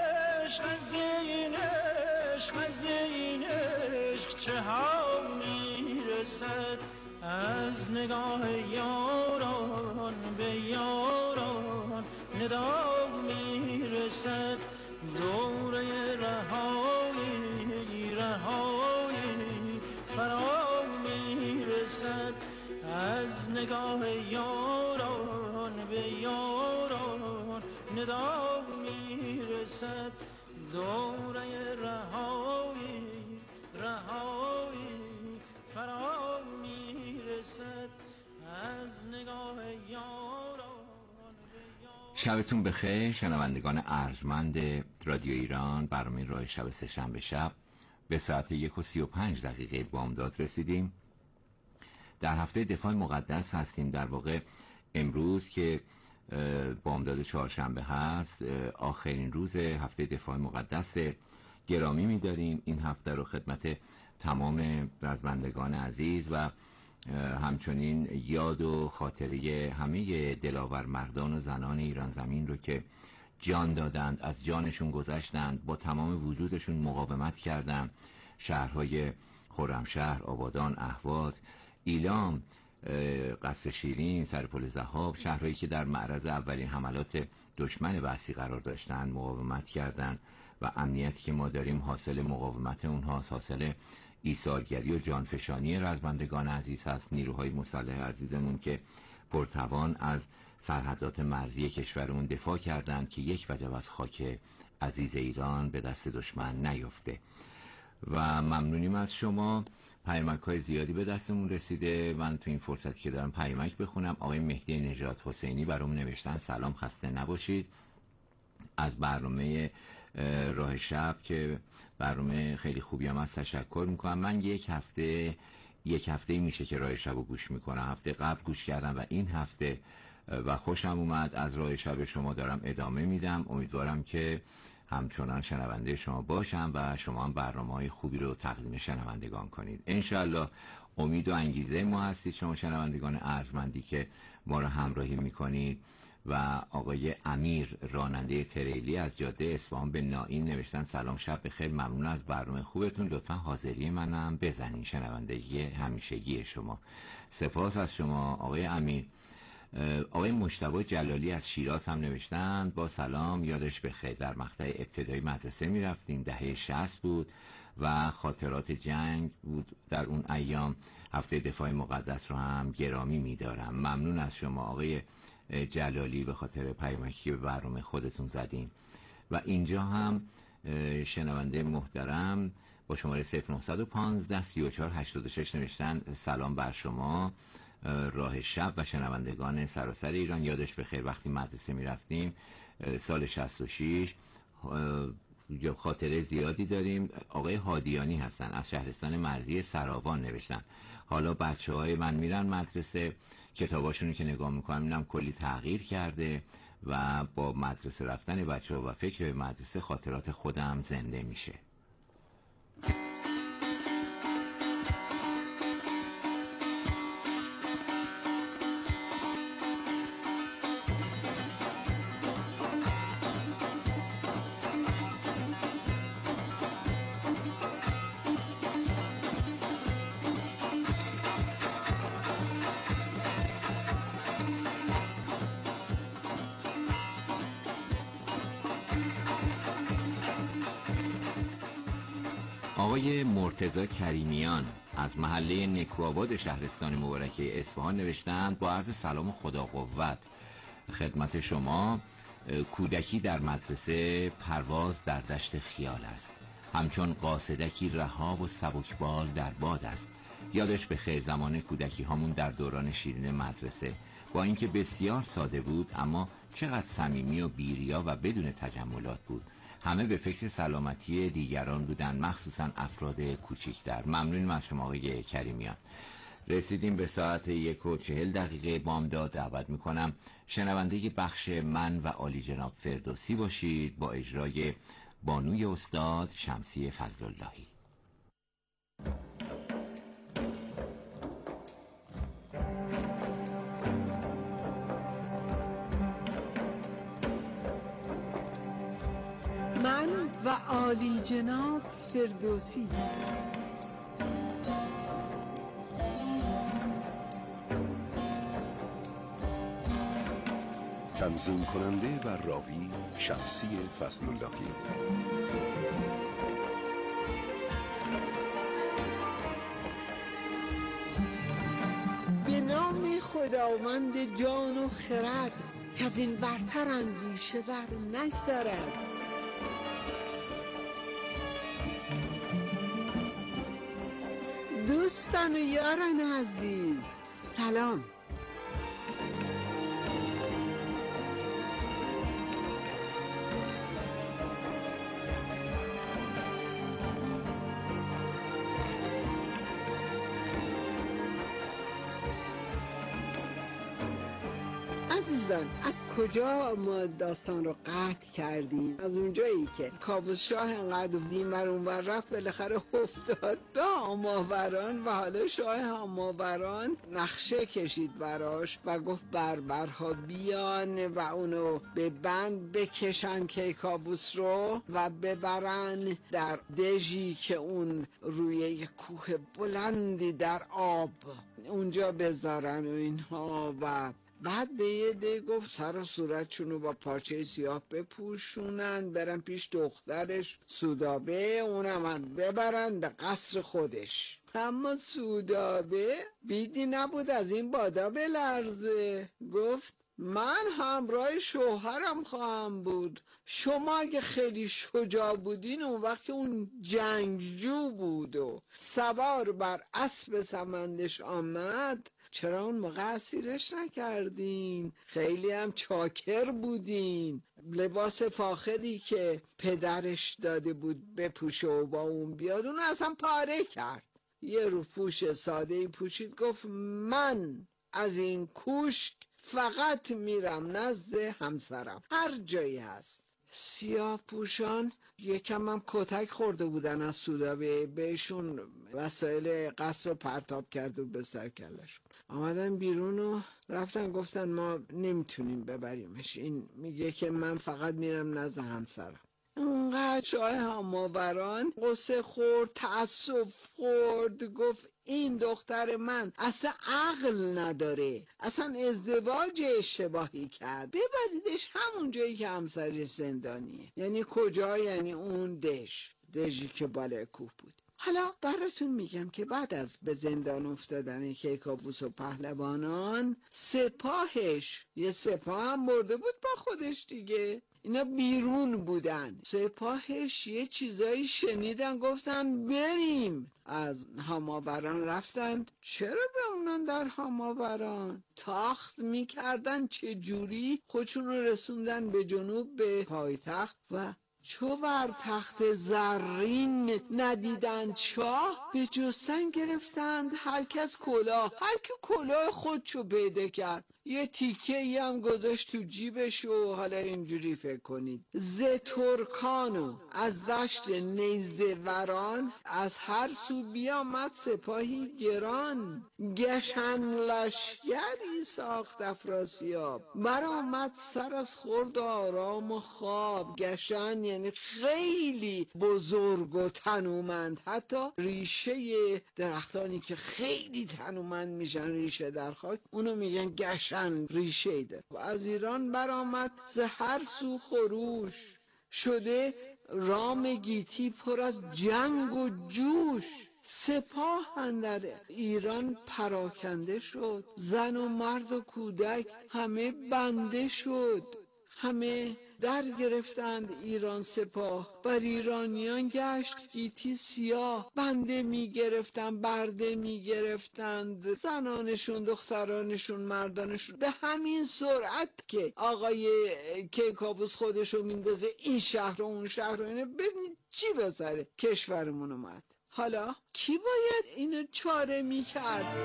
عشق چه ها میرسد. از نگاه یاران به یاران ندا میرسد، دوره رهایی رهایی فرا میرسد. از نگاه یاران به یاران ندا میرسد، دوره رهایی رهایی فرا میرسد. از نگاه یاران. شبتون بخیر شنوندگان ارجمند رادیو ایران. برنامه راه شب سه‌شنبه شب به ساعت 1:35 بامداد رسیدیم. در هفته دفاع مقدس هستیم. در واقع امروز که بامداد چهارشنبه هست، آخرین روز هفته دفاع مقدس گرامی می‌داریم این هفته رو خدمت تمام رزمندگان عزیز و همچنین یاد و خاطره همه دلاور مردان و زنان ایران زمین رو که جان دادند، از جانشون گذشتند، با تمام وجودشون مقاومت کردند. شهرهای خرمشهر، آبادان، اهواز، ایلام، قصر شیرین، سرپل ذهاب، شهرهایی که در معرض اولین حملات دشمن وحشی قرار داشتند مقاومت کردند و امنیتی که ما داریم حاصل مقاومت اونهاست، حاصل ایثارگری و جانفشانی رزمندگان عزیز هست، نیروهای مسلح عزیزمون که پرتوان از سرحدات مرزی کشورمون دفاع کردند که یک وجب از خاک عزیز ایران به دست دشمن نیفته. و ممنونیم از شما. پیامک‌های زیادی به دستمون رسیده. من تو این فرصت که دارم پیامک بخونم. آقای مهدی نژاد حسینی برام نوشتن سلام، خسته نباشید. از برنامه راه شب که برنامه خیلی خوبی هم از تشکر میکنم. من یک هفته میشه که راه شب رو گوش میکنم. هفته قبل گوش کردم و این هفته و خوشم اومد. از راه شب شما دارم ادامه میدم. امیدوارم که همچنان شنونده شما باشم و شما هم برنامه‌های خوبی رو تقدیم شنوندگان کنید. انشالله امید و انگیزه ما هستید شما شنوندگان ارجمندی که ما رو همراهی میکنید. و آقای امیر راننده تریلی از جاده اصفهان به نائین نوشتن سلام، شب بخیر، ممنون از برنامه خوبتون، لطفا حاضری منم بزنین، شنوندگی همیشگی شما. سپاس از شما آقای امیر. آقای مجتبی جلالی از شیراز هم نوشتن با سلام، یادش بخیر، در مقطع ابتدایی مدرسه میرفتیم، دهه 60 بود و خاطرات جنگ بود در اون ایام. هفته دفاع مقدس رو هم گرامی میدارم. ممنون از شما آقای جلالی به خاطر پیامکی به برنامه خودتون زدین. و اینجا هم شنونده محترم با شماره 0915 3486 نوشتن سلام بر شما راه شب و شنوندگان سراسر ایران، یادش بخیر وقتی مدرسه میرفتیم سال 66 خاطره زیادی داریم. آقای هادیانی هستن از شهرستان مرزی سراوان نوشتن حالا بچه‌های من میرن مدرسه، کتاباشونو که نگاه میکنم اینم کلی تغییر کرده و با مدرسه رفتن بچه‌ها و فکر مدرسه خاطرات خودم زنده میشه. آقای مرتضی کریمیان از محله نکوآباد شهرستان مبارکه اصفهان نوشتند با عرض سلام و خدا قوت خدمت شما. کودکی در مدرسه پرواز در دشت خیال است، همچون قاصدکی رها و سبکبال در باد است. یادش به خیر زمان کودکی هامون در دوران شیرین مدرسه، با اینکه بسیار ساده بود اما چقدر صمیمی و بی‌ریا و بدون تجملات بود. همه به فکر سلامتی دیگران بودن، مخصوصا افراد کوچکتر. ممنونیم از شما آقای کریمیان. رسیدیم به ساعت 1:40 بامداد. دعوت میکنم شنونده بخش من و عالی جناب فردوسی باشید با اجرای بانوی استاد شمسی فضل‌اللهی. من و عالی جناب فردوسی. تنظیم کننده و راوی شمسی فضل‌اللهی. به نام خداوند جان و خرد که از این برتر اندیشه بر نگذرد. دوستان و یاران عزیز سلام. عزیزان از کجا ما داستان رو قطع کردیم؟ از اونجایی که کابوس شاه انقدر بیمر اونور رفت بالاخره افتاد به هاماوران و حالا شاه هاماوران نقشه کشید براش و گفت بربرها بیان و اونو به بند بکشن کیکاووس رو و ببرن در دژی که اون روی یک کوه بلندی در آب اونجا بذارن و اینها و بعد به یه ده گفت سر و صورتشونو با پارچه سیاه بپوشونن، برن پیش دخترش سودابه، اونم ببرن به قصر خودش. اما سودابه بیدی نبود از این بادا بلرزه، گفت من همراه شوهرم خواهم بود. شما اگه خیلی شجاع بودین اون وقت اون جنگجو بود و سوار بر اسب سمندش آمد، چرا اون موقع اسیرش نکردین؟ خیلی هم چاکر بودین. لباس فاخری که پدرش داده بود بپوشه و با اون بیاد اون اصلا پاره کرد. یه روپوش ساده‌ای پوشید، گفت من از این کوشک فقط میرم نزد همسرم، هر جایی هست. سیاه پوشان یکم هم کتک خورده بودن از سودابه، بهشون وسایل قصر رو پرتاب کرد و به سر کلشون. آمدن بیرون و رفتن گفتن ما نمیتونیم ببریمش، این میگه که من فقط میرم نزد همسرم. اونقدر شاه هماوران قصه خورد، تأسف خورد، گفت این دختر من اصلا عقل نداره، اصلا ازدواج اشتباهی کرد، ببریدش همون جایی که همسرش زندانیه. یعنی کجا؟ یعنی اون دژی که بالای کوه بود. حالا براتون میگم که بعد از به زندان افتادن کیکاووس و پهلوانان، سپاهش یه سپاه هم برده بود با خودش دیگه، اینا بیرون بودن. سپاهش یه چیزایی شنیدن گفتن بریم. از هاماوران رفتند. چرا بمونن در هاماوران؟ تاخت میکردن، چه جوری خودشون رو رسوندن به جنوب به پایتخت و چوبر تخت زرین ندیدند شاه، به جستن گرفتند هر کس کلاه، هر کی کلاه خودشو پیدا کرد، یه تیکه ای هم گذاشت تو جیبش و حالا اینجوری فکر کنید ز ترکانو از دشت نیزه وران، از هر سو بیامد سپاهی گران، گشن لشگری ساخت افراسیاب، برآمد سر از خورد آرام و خواب. گشن یعنی خیلی بزرگ و تنومند، حتی ریشه درختانی که خیلی تنومند میشن ریشه در خاک اونو میگن گشن ریشه ده. از ایران برآمد ز هر سو خروش، شده رام گیتی پر از جنگ و جوش. سپاه اندر ایران پراکنده شد، زن و مرد و کودک همه بنده شد. همه در گرفتند ایران سپاه، بر ایرانیان گشت گیتی سیاه. بنده می گرفتند، برده می گرفتند، زنانشون، دخترانشون، مردانشون. به همین سرعت که آقای کیکاووس خودشو میندازه این شهر و اون شهر و اینه، ببینید چی به سر کشورمون اومد. حالا کی باید اینو چاره میکرد؟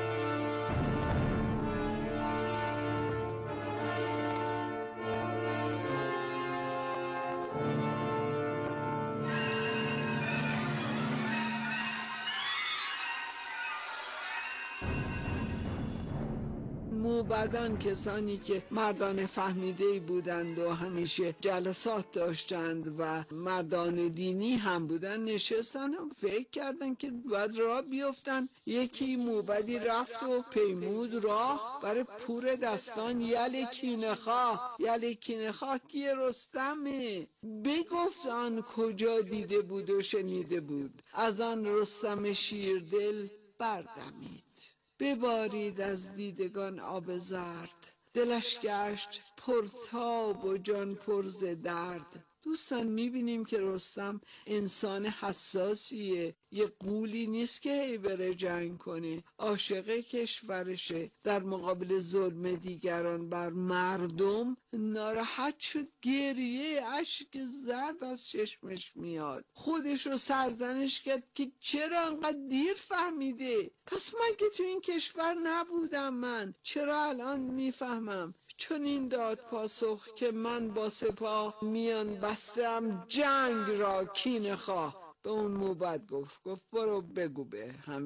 موبدان کسانی که مردان فهمیده‌ای بودند و همیشه جلسات داشتند و مردان دینی هم بودند، نشستن و فکر کردن که باید راه بیفتن. یکی موبدی رفت و پیمود راه برای پور دستان یل کینه‌خواه. یل کینه‌خواه کیه؟ رستمه. بگفت آن کجا دیده بود و شنیده بود، از آن رستم شیردل بردمید. ببارید از دیدگان آب زرد، دلش گشت پرتاب و جان پر ز درد. دوستان میبینیم که رستم انسان حساسیه، یه قولی نیست که هی بره جنگ کنه، عاشق کشورشه. در مقابل ظلم دیگران بر مردم ناراحت شد، گریه اشک زرد از چشمش میاد. خودش رو سرزنش کرد که چرا انقدر دیر فهمیده، پس مگه تو این کشور نبودم من؟ چرا الان میفهمم؟ چون این داد پاسخ که من با سپاه میان بستم جنگ را کینه‌خواه. به اون موبد گفت برو بگو به همه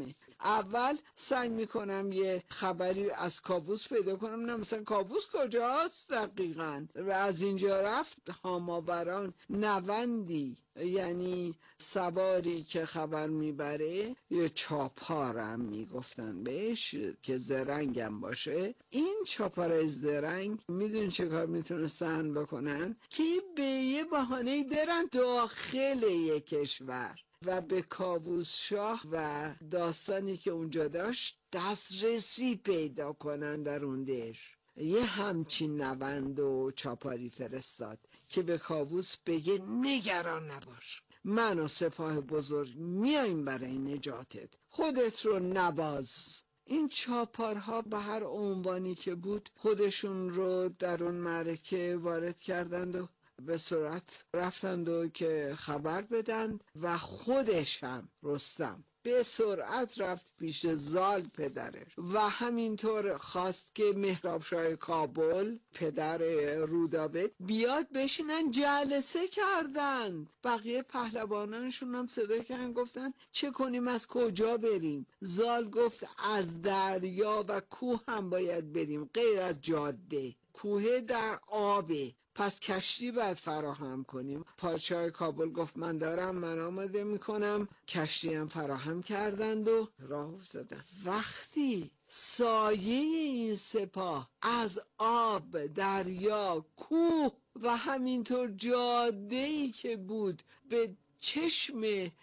اول سعی میکنم یه خبری از کاووس پیدا کنم، نه مثلا کاووس کجاست دقیقاً، و از اینجا رفت هاماوران نوندی، یعنی سواری که خبر میبره، یا چاپارم میگفتن بهش که زرنگم باشه. این چاپار زرنگ میدون چه کار میتونستن بکنن؟ که به یه بهانه‌ای برن داخل یک کشور و به کاووس شاه و داستانی که اونجا داشت دسترسی پیدا کنن در اون دش. یه همچین نوند و چاپاری فرستاد که به کاووس بگه نگران نباش، من و سپاه بزرگ میایم برای نجاتت، خودت رو نباز. این چاپارها به هر عنوانی که بود خودشون رو در اون معرکه وارد کردند و به سرعت رفتند و که خبر بدن و خودش هم رستم به سرعت رفت پیش زال پدرش و همینطور خواست که مهرابشاه کابل پدر رودابه بیاد بشینن جلسه کردند. بقیه پهلوانانشون هم صدا کردن گفتن چه کنیم، از کجا بریم؟ زال گفت از دریا و کوه هم باید بریم، غیر از جاده. کوه در آبه، پس کشتی باید فراهم کنیم. پادشاه کابل گفت من آماده میکنم. کشتی هم فراهم کردند و راه افتادن. وقتی سایه این سپاه از آب، دریا، کوه و همینطور جاده‌ای که بود به چشم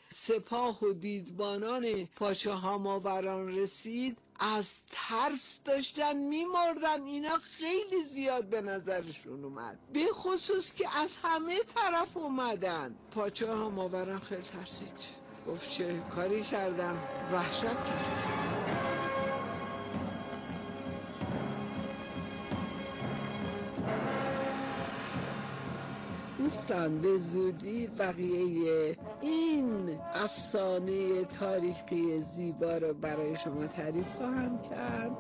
سپاه و دیدبانان پادشاه هاماوران رسید، از ترس داشتن میمردن. اینا خیلی زیاد به نظرشون اومد، به خصوص که از همه طرف اومدن. پادشاه هاماوران خیلی ترسید، گفت چه کاری کردم، وحشت کردم. دوستان به زودی بقیه این افسانه تاریخی زیبا رو برای شما تعریف خواهم کرد.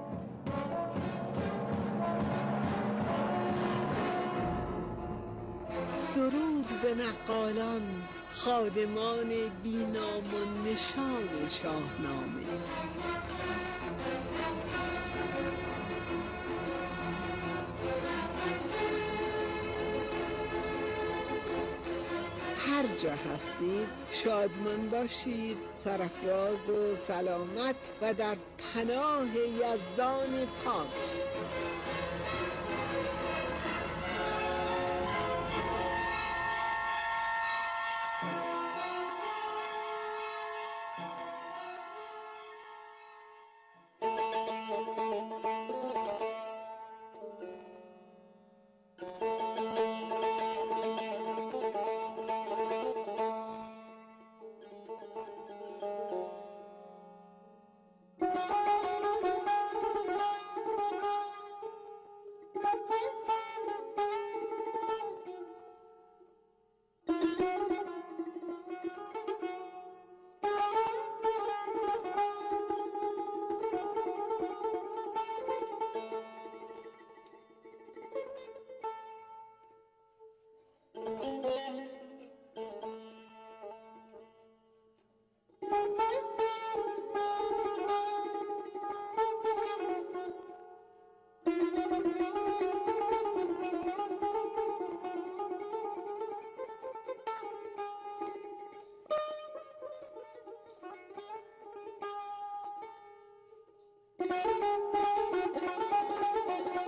درود به نقالان، خادمان بینام و نشان شاهنامه. هر جا هستید شادمان باشید، سرافراز و سلامت و در پناه یزدان پاک.